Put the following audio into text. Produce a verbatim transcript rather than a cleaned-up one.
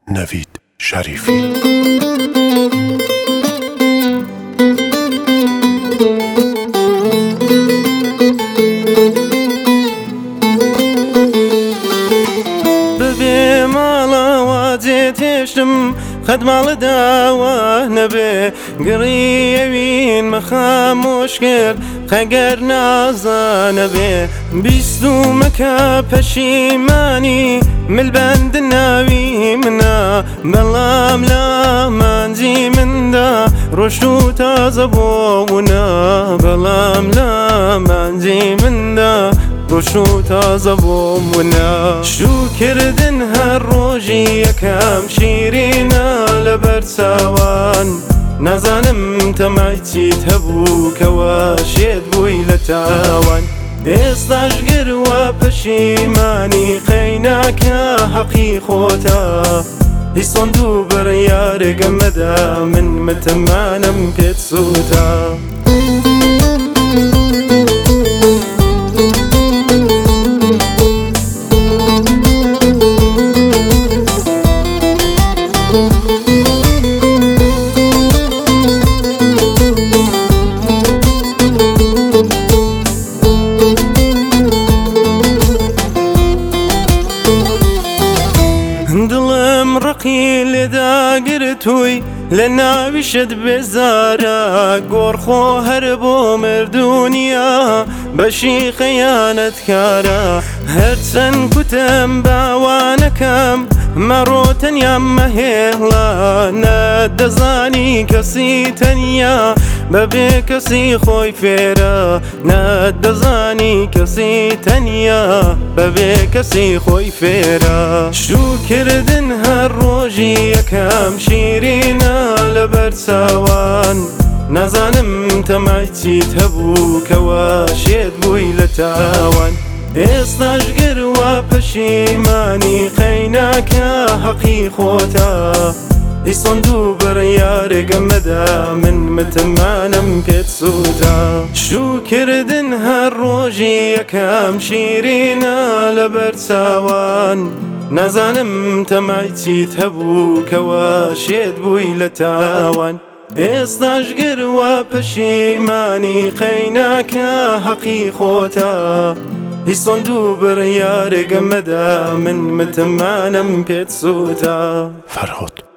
نەوید شەریفی. ببێ ماڵەوە جێتێشتم قەت ماڵە داوە نەبێ گڕیەوین مەخامۆش کرد قەگەر نازانە بێ بیستومەکە پەشیمانی ملبەند ناوی منە بەڵام لە مانجی مندا ڕۆشت و تازە بۆونە بەڵام لە مانجی مندا ڕۆشت و تازە بۆمونە شوکردن هەر ڕۆژی یەکەم شیرینە لەبەر چاوان نازانم تەمای چیت هەبوو کەوە شێت بووی لە تاوان ئێستاش گەروە پەشیمانی قەیناکە حەقی خۆتە هیچ سۆندوو بەر یارێگە مەدە من متمانم پێت سووتە. دڵم ڕقی لێداگرتووی لە ناویشت بێزارە گۆڕخۆ هەر بۆ مردونیە بەشی خەیانەتکارە هەرچەند کوتم باوانەکەم مەڕۆ تەنیام مەهێڵە نەدەزانی کەسی تەنیا بەبێ کەسی خۆی فێرە نەدەزانی کەسی تەنیا بەبێ کەسی خۆی فێرە شوکردن هەر ڕۆژی یەکەم شیرینە لەبەر چاوان نازانم تەمای چیت هەبوو کەوە شێت بووی لە تاوان ئێستاش گەروە پەشیمانی قەیناکە حەقی خۆتە هیچ سۆندوو بەر یارێگە مەدە من متمانم پێت سووتە شوکردن هەر ڕۆژی یەکەم شیرینە لەبەر چاوان نازانم تەمای چیت هەبوو کەوە شێت بووی لە تاوان ئێستاش گەروە پەشیمانی قەیناکە حەقی خۆتە هیچ سۆندوو بەر یارێگە مەدە من متمانم پێت سووتە. فەرهاد